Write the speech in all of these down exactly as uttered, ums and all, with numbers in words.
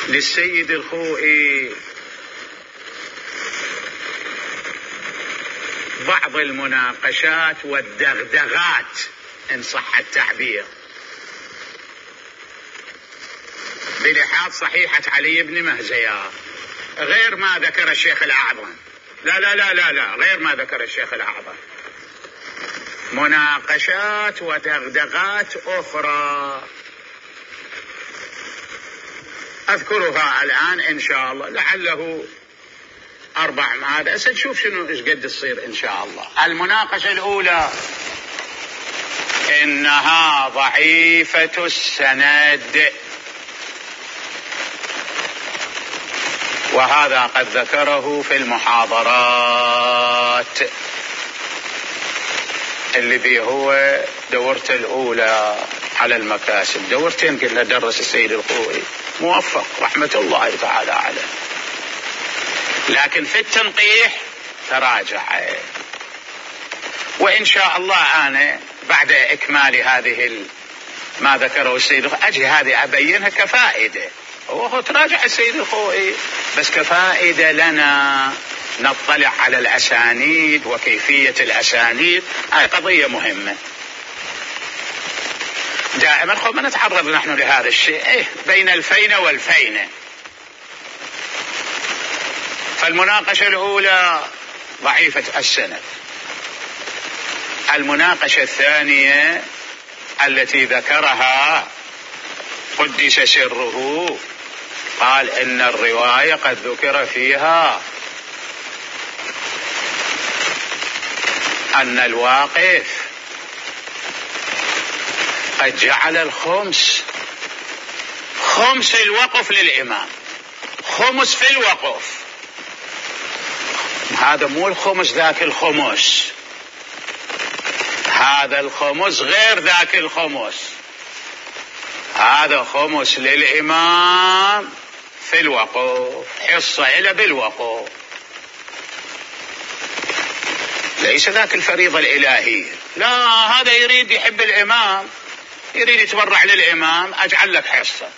للسيد الخوئي بعض المناقشات والدغدغات إن صح التعبير بلحاظ صحيحة علي بن مهزيار، غير ما ذكر الشيخ الأعظم. لا لا لا لا لا غير ما ذكر الشيخ الأعظم، مناقشات ودغدغات أخرى أذكرها الآن إن شاء الله، لعله أربع مادة سنشوف شنو إيش قد تصير إن شاء الله. المناقشة الأولى إنها ضعيفة السند، وهذا قد ذكره في المحاضرات اللي بيه هو دورته الأولى على المكاسب، دورتين كنا درس السيد الخوئي موفق رحمة الله تعالى عليه، لكن في التنقيح تراجع. وإن شاء الله أنا بعد إكمال هذه ما ذكره السيد الخوئي أجي هذه أبينها كفائدة، هو تراجع السيد الخوئي بس كفائدة لنا نطلع على الأسانيد وكيفية الأسانيد، هذه قضية مهمة. دائما خب ما نتعرض نحن لهذا الشيء إيه بين الفينة والفينة. فالمناقشة الأولى ضعيفة السند. المناقشة الثانية التي ذكرها قدس سره قال إن الرواية قد ذكر فيها أن الواقف قد جعل الخمس خمس الوقف للإمام، خمس في الوقف، هذا مو الخمس ذاك الخمس، هذا الخمس غير ذاك الخمس، هذا خمس للإمام في الوقف، حصة إلى بالوقف، ليس ذاك الفريضة الإلهية. لا، هذا يريد يحب الإمام، يريد يتبرع للإمام، أجعل لك حصة،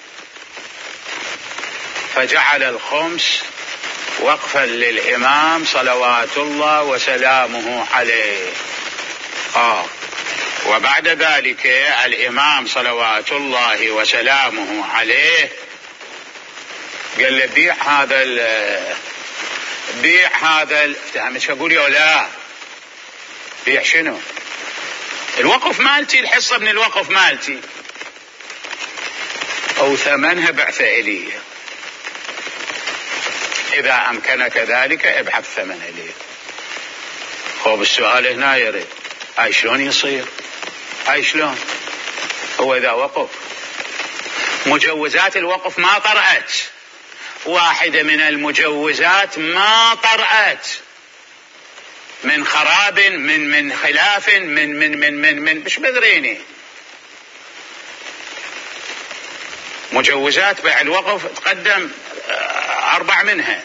فجعل الخمس وقفا للإمام صلوات الله وسلامه عليه. آه. وبعد ذلك الإمام صلوات الله وسلامه عليه قال له بيع هذا ال بيع هذا ال مش أقول يا لا بيع شنو؟ الوقف مالتي، الحصة من الوقف مالتي، أو ثمنها بعث إلي، إذا أمكنك ذلك ابحث ثمن إلي. خب السؤال هنا يريد هاي شلون يصير؟ هاي شلون؟ هو إذا وقف مجوزات الوقف ما طرأت، واحدة من المجوزات ما طرأت من خراب من من خلاف من من من من من مش بدريني، مجوزات بيع الوقف تقدم أربع منها،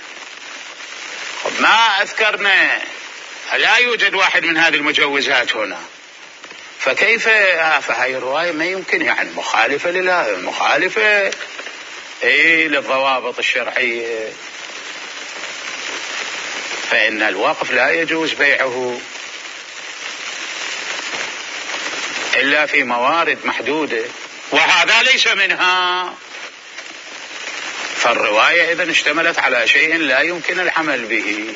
ما أذكرنا، لا يوجد واحد من هذه المجوزات هنا، فكيف فهاي الرواية ما يمكن يعني مخالفة لله، مخالفة إيه للضوابط الشرعية، فإن الوقف لا يجوز بيعه إلا في موارد محدودة، وهذا ليس منها. فالرواية إذن اشتملت على شيء لا يمكن العمل به،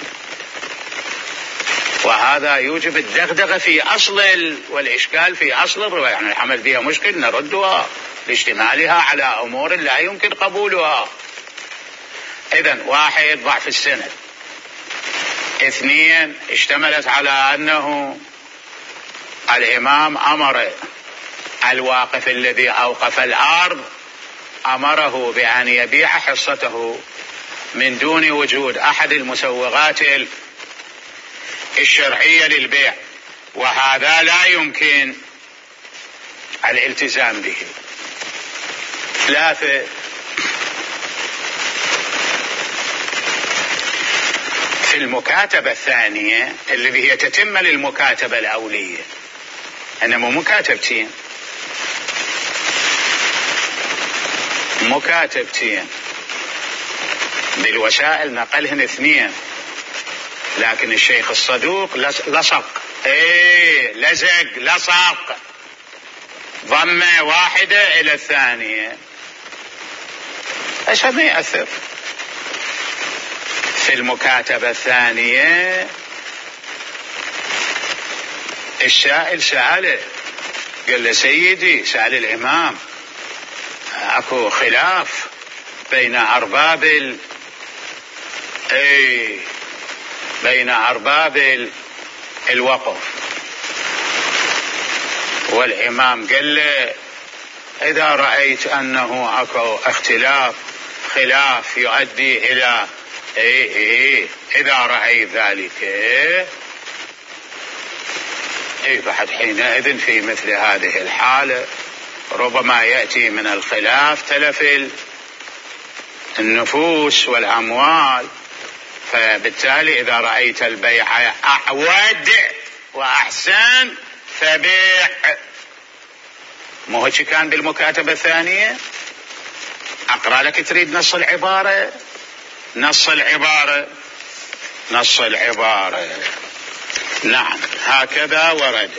وهذا يوجب الدغدغة في أصل والإشكال في أصل الرواية، يعني العمل بها مشكل نردها لاشتمالها على أمور لا يمكن قبولها. إذن واحد ضعف السند، اثنين اشتملت على أنه الإمام أمر الواقف الذي أوقف الأرض أمره بأن يبيع حصته من دون وجود أحد المسوغات الشرعية للبيع، وهذا لا يمكن الالتزام به. ثلاثة، في المكاتبة الثانية اللي هي تتم للمكاتبة الأولية، إنما مكاتبتين مكاتبتين بالوسائل نقلهن اثنين، لكن الشيخ الصدوق لصق، ايه لزق لصق ضمة واحدة الى الثانية، عشان ما يأثر. في المكاتبة الثانية السائل سأله، قال له سيدي، سأل الإمام، اكو خلاف بين أرباب ال... اي بين أرباب ال... الوقف، والإمام قال له إذا رأيت أنه اكو اختلاف خلاف يؤدي إلى إيه إيه إذا رأيت ذلك إيه إيه بعد حينئذ في مثل هذه الحالة ربما يأتي من الخلاف تلف النفوس والأموال، فبالتالي إذا رأيت البيع أعود وأحسن فبيع. مو هيك كان بالمكاتبة الثانية؟ أقرأ لك، تريد نص العبارة؟ نص العبارة نص العبارة نعم هكذا ورد.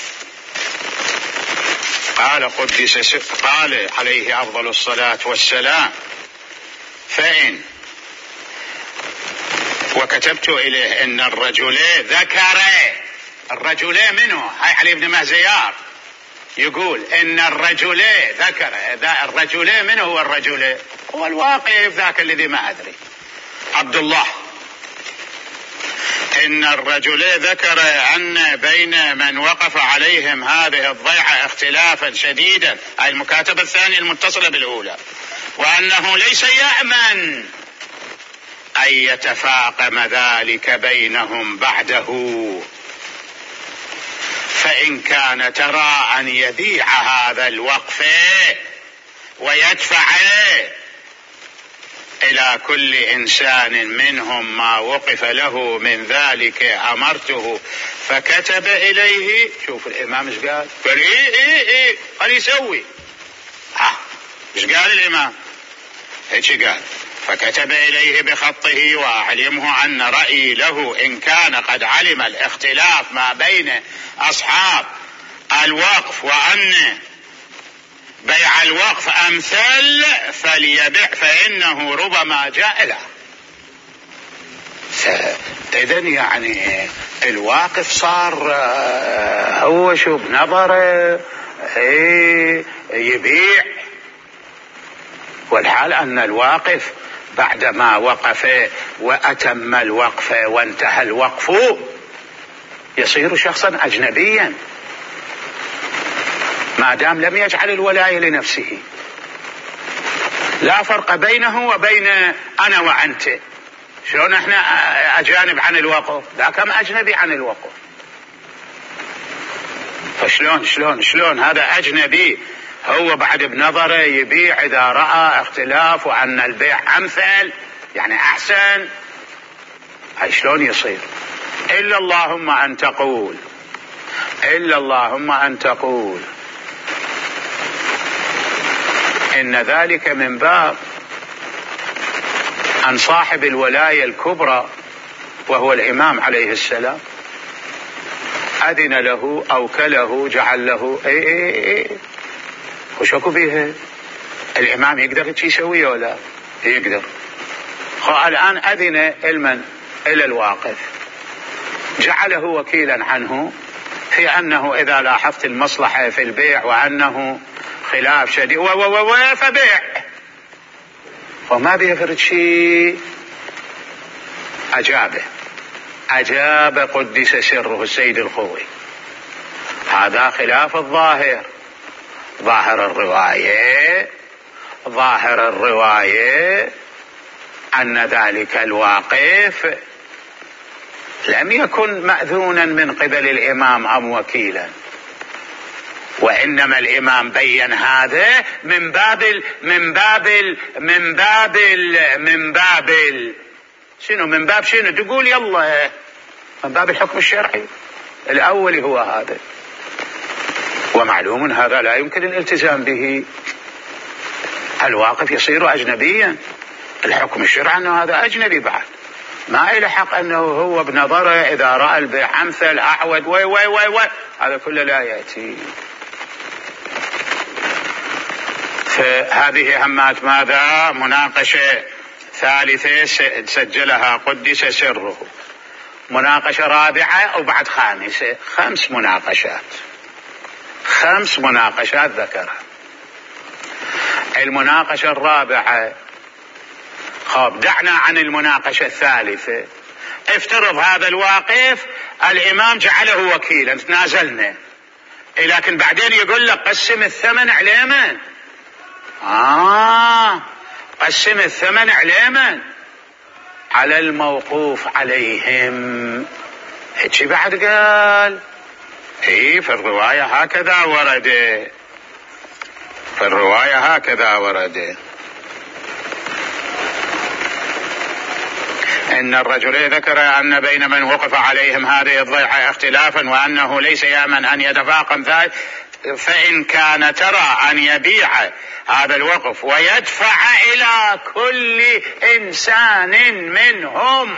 قال قدس قال عليه أفضل الصلاة والسلام: فإن وكتبت إليه إن الرجل ذكر، الرجل منه هاي علي بن مهزيار يقول إن الرجل ذكر، الرجل منه هو الرجل هو الواقف ذاك الذي ما أدري عبد الله. إن الرجل ذكر أن بين من وقف عليهم هذه الضيعة اختلافا شديدا، أي المكاتبة الثانية المتصلة بالأولى، وأنه ليس يأمن أن يتفاقم ذلك بينهم بعده، فإن كان ترى أن يبيع هذا الوقف ويدفع إلى كل إنسان منهم ما وقف له من ذلك أمرته فكتب إليه. شوف الإمام إيش قال؟ قال إيه إيه إيه قال يسوي. ها إيش قال الإمام؟ إيش قال؟ فكتب إليه بخطه وأعلمه أن رأيي له إن كان قد علم الاختلاف ما بين أصحاب الوقف وأن بيع الوقف أمثل فليبيع فإنه ربما جاء له. إذن يعني الواقف صار هو شو بنظره يبيع، والحال أن الواقف بعدما وقف وأتم الوقف وانتهى الوقف يصير شخصا أجنبيا ما دام لم يجعل الولاية لنفسه. لا فرق بينه وبين أنا وأنت، شلون احنا أجانب عن الوقف، ذاك أجنبي عن الوقف، فشلون شلون شلون هذا أجنبي هو بعد بنظره يبيع إذا رأى اختلاف وأن البيع أمثل يعني أحسن، هاي شلون يصير؟ إلا اللهم أن تقول إلا اللهم أن تقول إن ذلك من باب أن صاحب الولاية الكبرى وهو الإمام عليه السلام أذن له أوكله جعل له إيه إيه إيه وشكو بيها. الإمام يقدر يسويه ولا يقدر؟ خو الآن أذن المن إلى الواقف جعله وكيلا عنه في أنه إذا لاحظت المصلحة في البيع وأنه خلاف شديد و و و فبيع، وما بيفرد شيء. أجابه أجاب قدس سره السيد الخوي هذا خلاف الظاهر. ظاهر الرواية ظاهر الرواية أن ذلك الواقف لم يكن مأذونا من قبل الإمام أم وكيلا، وإنما الإمام بين هذا من باب ال من باب ال من باب ال من باب ال شنو من باب شنو تقول يلا من باب الحكم الشرعي الأول هو هذا، ومعلوم هذا لا يمكن الالتزام به. الواقف يصير أجنبيا الحكم الشرعي أنه هذا أجنبي بعد، ما إله حق أنه هو بنظره إذا رأى البيع أمثل أعود وي وي وي وي هذا كله لا يأتي. فهذه همات ماذا؟ مناقشة ثالثة سجلها قدس سره. مناقشة رابعة وبعد خامسة، خمس مناقشات، خمس مناقشات ذكرها. المناقشة الرابعة، خب دعنا عن المناقشة الثالثة. افترض هذا الواقف الإمام جعله وكيلا، تنازلنا، لكن بعدين يقول لك قسم الثمن على من؟ آه قسم الثمن على من؟ على الموقوف عليهم. هيك بعد قال اي في الرواية هكذا ورد، في الرواية هكذا ورد إن الرجل ذكر أن بين من وقف عليهم هذه الضيعة اختلافا، وأنه ليس يأمن أن يتفاقم ذلك، فإن كان ترى أن يبيع هذا الوقف ويدفع إلى كل إنسان منهم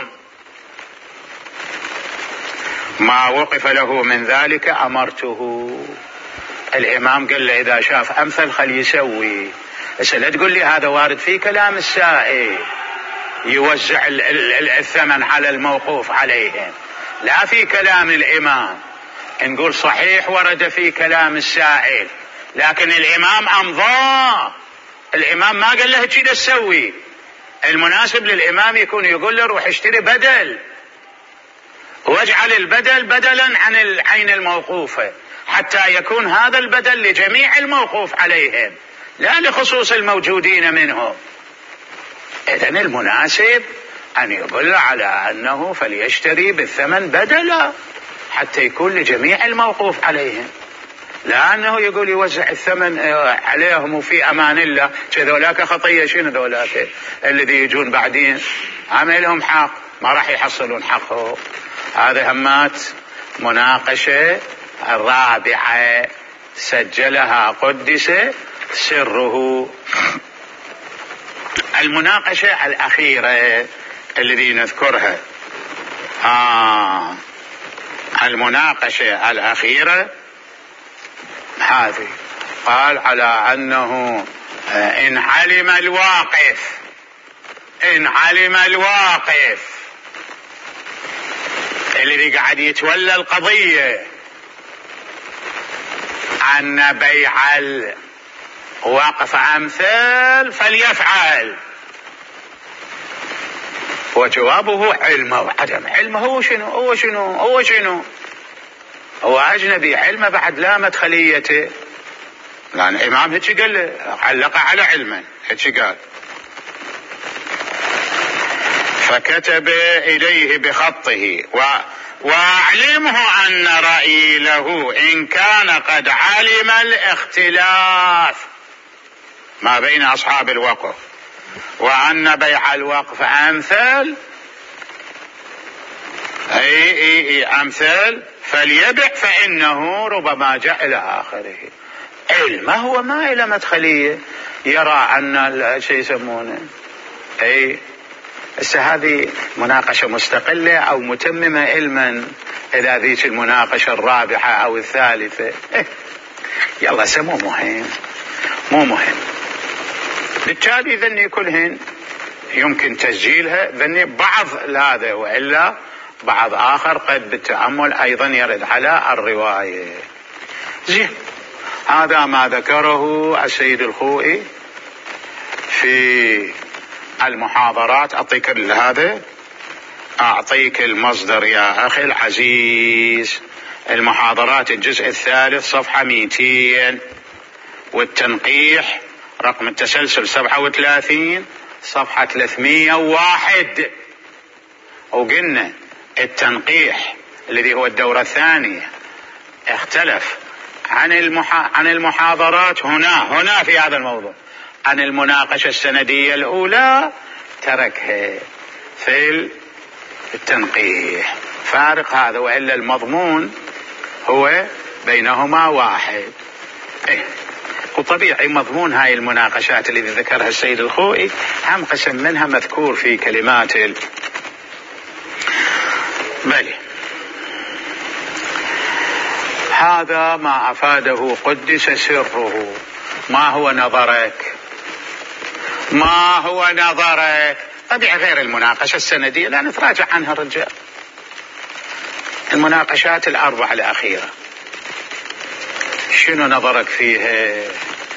ما وقف له من ذلك أمرته. الإمام قال له إذا شاف أمثل خل يسوي. بس لا تقول لي هذا وارد في كلام السائل يوزع الثمن على الموقوف عليهم، لا في كلام الإمام. نقول صحيح ورد في كلام السائل، لكن الإمام أمضاه، الإمام ما قال له كذا تسوي. المناسب للإمام يكون يقول له روح اشتري بدل، واجعل البدل بدلا عن العين الموقوفة، حتى يكون هذا البدل لجميع الموقوف عليهم لا لخصوص الموجودين منهم. إذن المناسب أن يدل على أنه فليشتري بالثمن بدلا حتى يكون لجميع الموقوف عليهم، لا أنه يقول يوزع الثمن عليهم وفي أمان الله. ذولاك خطية، شنو ذولاك الذي يجون بعدين عملهم حق ما راح يحصلون حقه. هذا همات مناقشة الرابعة سجلها قدس سره. المناقشة الأخيرة الذي نذكرها، آه المناقشة الأخيرة هذه قال على أنه إن علم الواقف إن علم الواقف الذي قاعد يتولى القضية أن بيع الوقف أمثل فليفعل. وجوابه علمه وعدم علمه. هو شنو هو شنو هو شنو هو أجنبي، علمه بعد لا مدخليته، لأن الإمام هيك قال له علق على علمه هيك قال. فكتب إليه بخطه و وأعلمه أن رأيي له إن كان قد علم الاختلاف ما بين أصحاب الوقف وأن بيع الوقف أمثل أي, أي, أي أمثل فليبع، فإنه ربما جاء إلى آخره. علمه هو ما إلى مدخلية، يرى أن شيء يسمونه أي هذه مناقشة مستقلة أو متممة علما. إذا ذيك المناقشة الرابعة أو الثالثة إيه يلا سمو مهم مو مهم. بالتالي ذني كلهن يمكن تسجيلها، ذني بعض هذا، وإلا بعض آخر قد بالتأمل أيضا يرد على الرواية. زين، هذا ما ذكره السيد الخوئي في المحاضرات. أعطيك هذا أعطيك المصدر يا أخي العزيز، المحاضرات الجزء الثالث صفحة مئتين، والتنقيح رقم التسلسل سبعة وثلاثين صفحة ثلاثمئة وواحد. وقلنا التنقيح الذي هو الدورة الثانية اختلف عن المحا... عن المحاضرات هنا هنا في هذا الموضوع عن المناقشة السندية الأولى، تركها في التنقيح. فارق هذا، وإلا المضمون هو بينهما واحد. إيه؟ وطبيعي مضمون هاي المناقشات اللي ذكرها السيد الخوئي هم قسم منها مذكور في كلمات ال... بلي هذا ما أفاده قدس سره. ما هو نظرك؟ ما هو نظرك؟ طبيعي غير المناقشة السندية لا نتراجع عنها الرجال. المناقشات الأربعة الأخيرة شنو نظرك فيها؟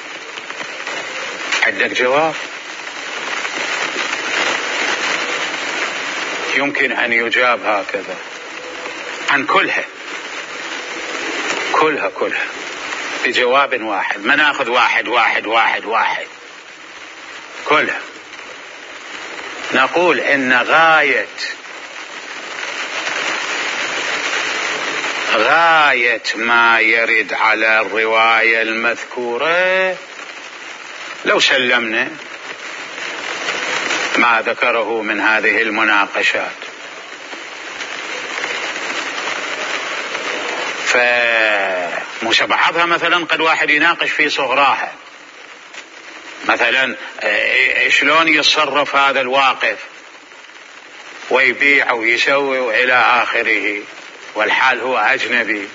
عندك جواب؟ يمكن أن يجاب هكذا عن كلها كلها كلها بجواب واحد. ما ناخذ واحد واحد واحد واحد كلها. نقول إن غاية غاية ما يرد على الرواية المذكورة لو سلمنا ما ذكره من هذه المناقشات فمش بعضها مثلا قد واحد يناقش في صغراها مثلا شلون يتصرف هذا الواقف ويبيع ويسوي وإلى آخره والحال هو أجنبي،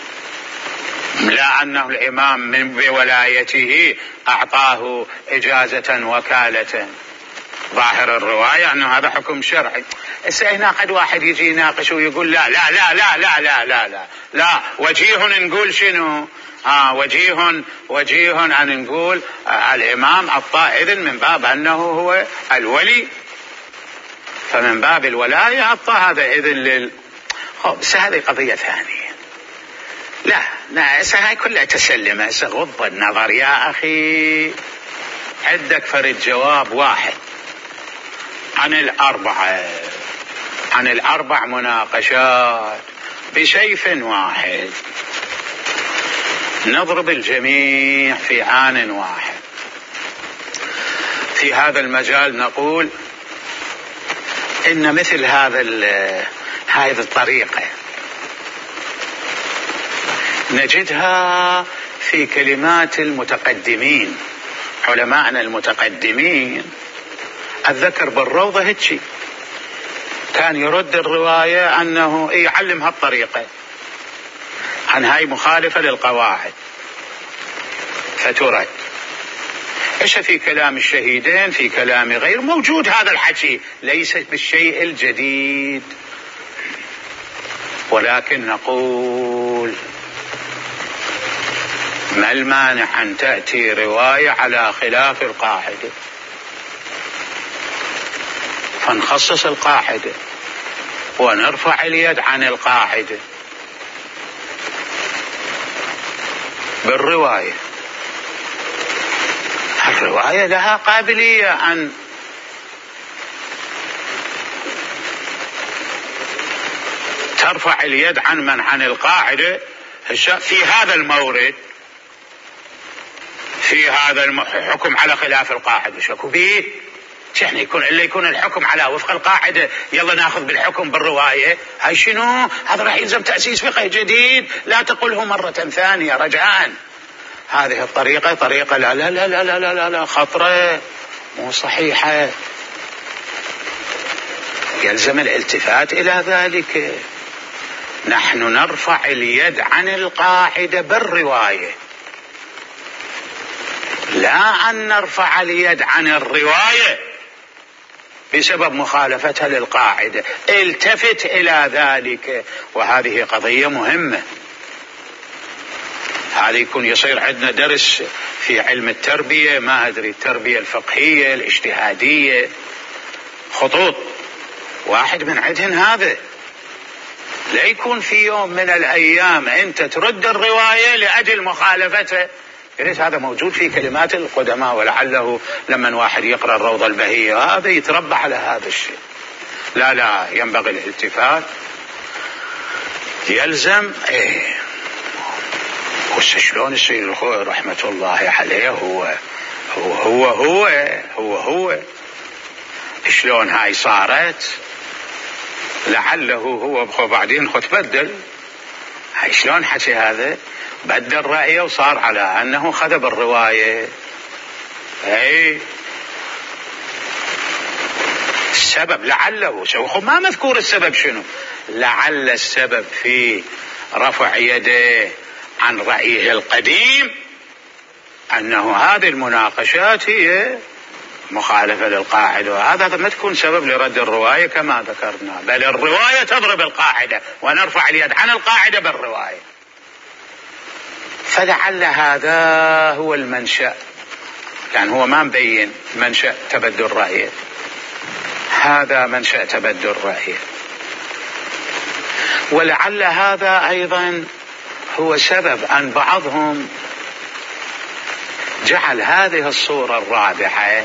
لا أنه الإمام من بولايته أعطاه إجازة وكالة. ظاهر الرواية أنه هذا حكم شرعي. هنا قد واحد يجي يناقش ويقول لا لا لا لا لا لا لا لا لا وجيه نقول شنو؟ آه وجيه وجيه أن نقول آه الإمام أعطاه إذن من باب أنه هو الولي، فمن باب الولاية أعطى هذا إذن لل. بس هذه قضية ثانية. لا لا هاي كلها تسلمة. غض النظر يا أخي، عندك فرد جواب واحد عن الأربعة عن الأربع مناقشات بسيف واحد، نضرب الجميع في آن واحد. في هذا المجال نقول إن مثل هذا هذه الطريقة نجدها في كلمات المتقدمين، علماءنا المتقدمين. أتذكر بالروضة هيك كان يرد الرواية أنه يعلم هالطريقة عن هاي مخالفة للقواعد فترد. إيش في كلام الشهيدين في كلام غير موجود هذا الحكي، ليس بالشيء الجديد، ولكن نقول ما المانع أن تأتي رواية على خلاف القاعدة فنخصص القاعدة ونرفع اليد عن القاعدة بالرواية. الرواية لها قابلية أن ترفع اليد عن من عن القاعدة في هذا المورد، في هذا الحكم على خلاف القاعدة شكو به يعني يكون اللي يكون الحكم على وفق القاعدة يلا ناخذ بالحكم بالرواية. هاي شنو؟ هذا راح يلزم تأسيس فقه جديد، لا تقله مرة ثانية رجعان. هذه الطريقة طريقة لا لا لا لا لا لا, لا خطرة مو صحيحة، يلزم الالتفات إلى ذلك. نحن نرفع اليد عن القاعدة بالرواية، لا أن نرفع اليد عن الرواية بسبب مخالفتها للقاعدة. التفت إلى ذلك، وهذه قضية مهمة. هذا يكون يصير عندنا درس في علم التربية، ما أدري التربية الفقهية الاجتهادية، خطوط واحد من عندهن هذا. لا يكون في يوم من الأيام أنت ترد الرواية لأجل مخالفتها. هذا موجود في كلمات القدماء، ولعله لما واحد يقرأ الروضة البهية هذا يتربى على هذا الشيء. لا لا ينبغي الالتفات، يلزم ايه شلون السيد الخوئي رحمة الله عليه هو هو هو هو هو, هو. شلون هاي صارت، لعله هو بعدين خد بدل شلون حكي هذا؟ بدل رأيه وصار على أنه خذ بالرواية. أي السبب لعله ما مذكور السبب شنو، لعل السبب في رفع يده عن رأيه القديم أنه هذه المناقشات هي مخالفة للقاعدة، وهذا ما تكون سبب لرد الرواية كما ذكرنا، بل الرواية تضرب القاعدة ونرفع اليد عن القاعدة بالرواية. فلعل هذا هو المنشأ، يعني هو ما مبين منشأ تبدل رأيه، هذا منشأ تبدل رأيه. ولعل هذا أيضا هو سبب أن بعضهم جعل هذه الصورة الرابعة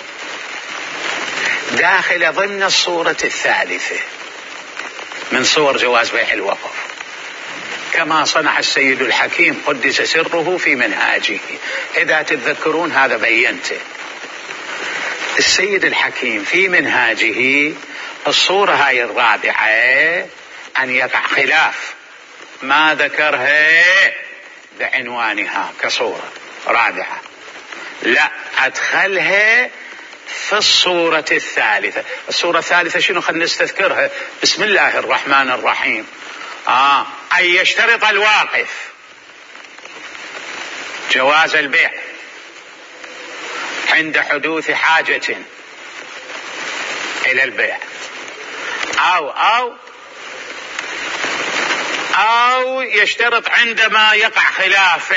داخل ضمن الصورة الثالثة من صور جواز بيع الوقف، كما صنع السيد الحكيم قدس سره في منهاجه. إذا تتذكرون هذا بينته، السيد الحكيم في منهاجه الصورة هاي الرابعة أن يقع خلاف ما ذكرها بعنوانها كصورة رابعة، لا أدخلها في الصورة الثالثة. الصورة الثالثة شنو؟ خلنا نستذكرها. بسم الله الرحمن الرحيم. آه أن يشترط الواقف جواز البيع عند حدوث حاجة إلى البيع، أو أو أو يشترط عندما يقع خلاف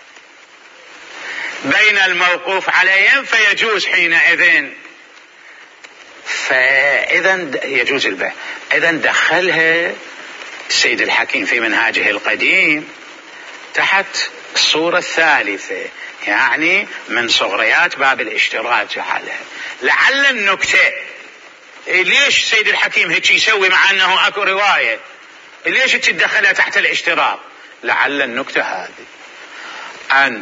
بين الموقوف عليهم فيجوز حينئذ، فإذا يجوز البيع. إذا دخلها السيد الحكيم في منهاجه القديم تحت الصورة الثالثة، يعني من صغريات باب الاشتراط جعلها. لعل النكتة ليش السيد الحكيم هيك يسوي مع أنه أكو رواية، ليش تدخلها تحت الاشتراط؟ لعل النكتة هذه أن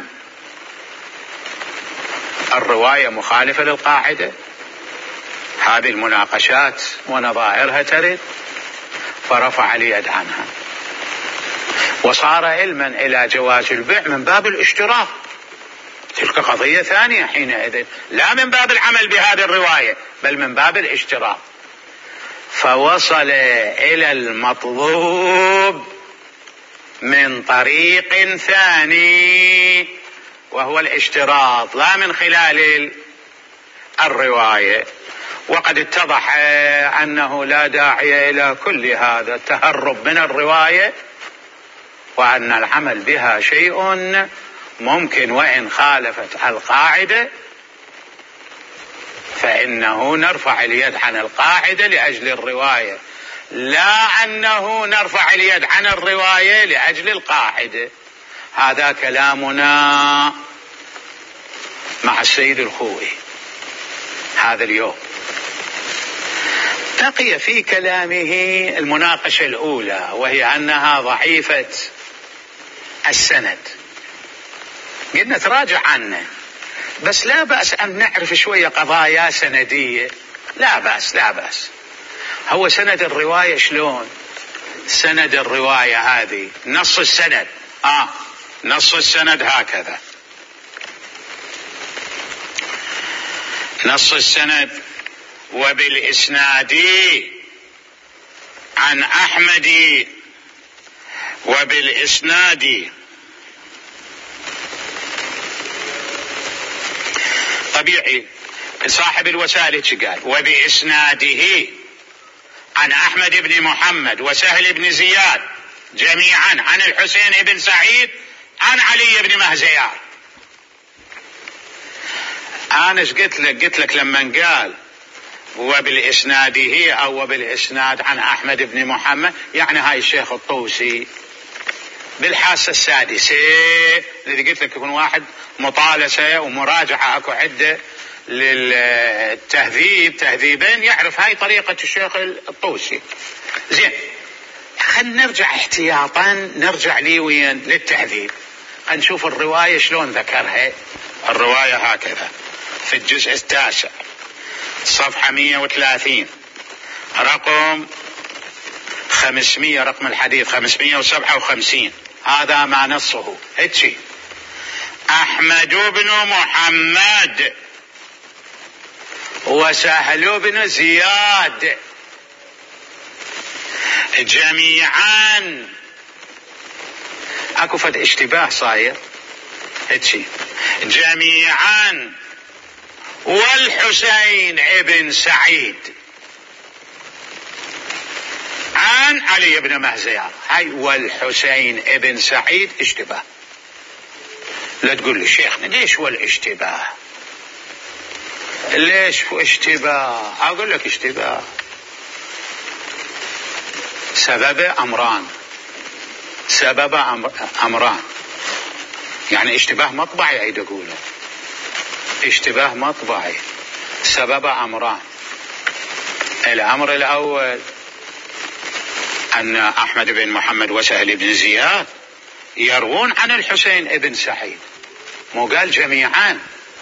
الرواية مخالفة للقاعدة، هذه المناقشات ونظائرها ترد، فرفع اليد عنها وصار علما إلى جواز البيع من باب الاشتراط. تلك قضية ثانية حينئذ، لا من باب العمل بهذه الرواية بل من باب الاشتراط. فوصل إلى المطلوب من طريق ثاني وهو الاشتراط، لا من خلال الرواية. وقد اتضح أنه لا داعي إلى كل هذا التهرب من الرواية، وأن العمل بها شيء ممكن، وإن خالفت القاعدة فإنه نرفع اليد عن القاعدة لأجل الرواية، لا أنه نرفع اليد عن الرواية لأجل القاعدة. هذا كلامنا مع السيد الخوئي هذا اليوم. بقي في كلامه المناقشة الأولى، وهي أنها ضعيفة السند. قلنا تراجع عنه، بس لا بأس أن نعرف شوية قضايا سندية، لا بأس لا بأس. هو سند الرواية شلون؟ سند الرواية هذه نص السند، آه نص السند هكذا. نص السند: وبالإسناد عن أحمد وبالإسناد. طبيعي صاحب الوسائل قال وبإسناده عن أحمد بن محمد وسهل بن زياد جميعا عن الحسين بن سعيد عن علي بن مهزيار. أنا ايش قلت لك؟ قلت لك لما قال وبالإسناده أو وبالإسناد عن أحمد بن محمد، يعني هاي الشيخ الطوسي بالحاسة السادسة الذي قلت لك يكون واحد مطالسة ومراجعة أكو عدة للتهذيب تهذيبين، يعرف هاي طريقة الشيخ الطوسي. زين، خلينا نرجع احتياطا، نرجع لي وين للتهذيب، نشوف الرواية شلون ذكرها. الرواية هكذا في الجزء التاسع صفحة مئة وثلاثين رقم خمسمية رقم الحديث خمسمية وسبعة وخمسين، هذا ما نصه هيك: أحمد بن محمد وسهل بن زياد جميعا. اكو فد اشتباه صاير هيك: جميعا والحسين ابن سعيد عن علي بن مهزيار. هاي والحسين ابن سعيد اشتباه. لا تقول لي شيخنا ليش والاشتباه؟ ليش اشتباه؟ اقول لك اشتباه سبب امران. سبب أمر... امران يعني اشتباه مطبعي. عيد اقوله اشتباه مطبعي. سبب امران: الامر الاول ان احمد بن محمد وسهل بن زياد يروون عن الحسين ابن سعيد، مو قال جميعا،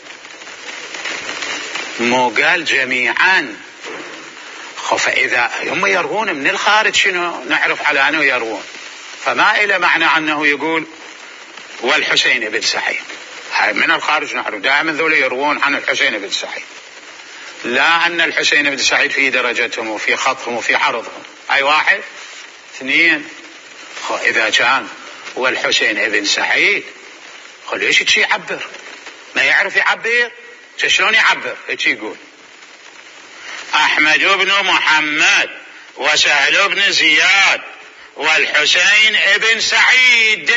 مو قال جميعا. فإذا هم يروون من الخارج شنو نعرف على أنه يروون، فما إلى معنى أنه يقول والحسين بن سعيد. هاي من الخارج نعرف دائما ذول يروون عن الحسين بن سعيد، لا أن الحسين بن سعيد في درجتهم وفي خطهم وفي عرضهم. أي واحد اثنين. إذا كان والحسين بن سعيد قال ليش شي يعبر؟ ما يعرف يعبر؟ شلون يعبر؟ هيك يقول: أحمد بن محمد وسهل بن زياد والحسين ابن سعيد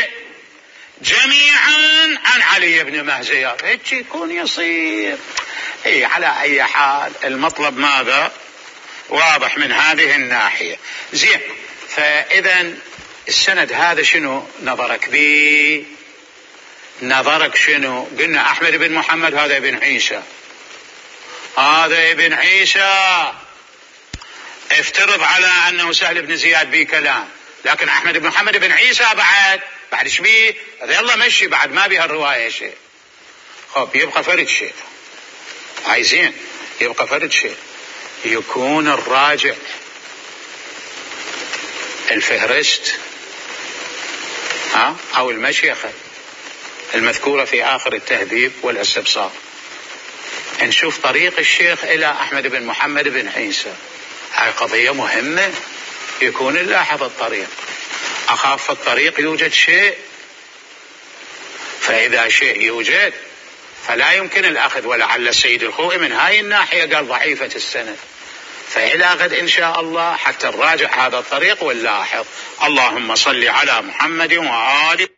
جميعا عن علي بن مهزيار. هيك يكون يصير. اي على اي حال المطلب ماذا؟ واضح من هذه الناحية. زين، فإذا السند هذا شنو نظرك به؟ نظرك شنو؟ قلنا أحمد بن محمد هذا ابن عيسى، هذا ابن عيسى. افترض على أنه سهل بن زياد بيه كلام، لكن أحمد بن محمد بن عيسى بعد بعد ايش بيه؟ يلا مشي بعد ما بها الرواية شيء. خب يبقى فرد شيء، عايزين يبقى فرد شيء، يكون الراجع الفهرست ها أو المشيخة المذكورة في آخر التهذيب والاستبصار، نشوف طريق الشيخ إلى أحمد بن محمد بن عيسى. هاي قضية مهمة، يكون نلاحظ الطريق. أخاف في الطريق يوجد شيء، فإذا شيء يوجد فلا يمكن الأخذ. ولعل السيد الخوئي من هاي الناحية قال ضعيفة السند. فإلى غد إن شاء الله حتى نراجع هذا الطريق ونلاحظ. اللهم صل على محمد وآله.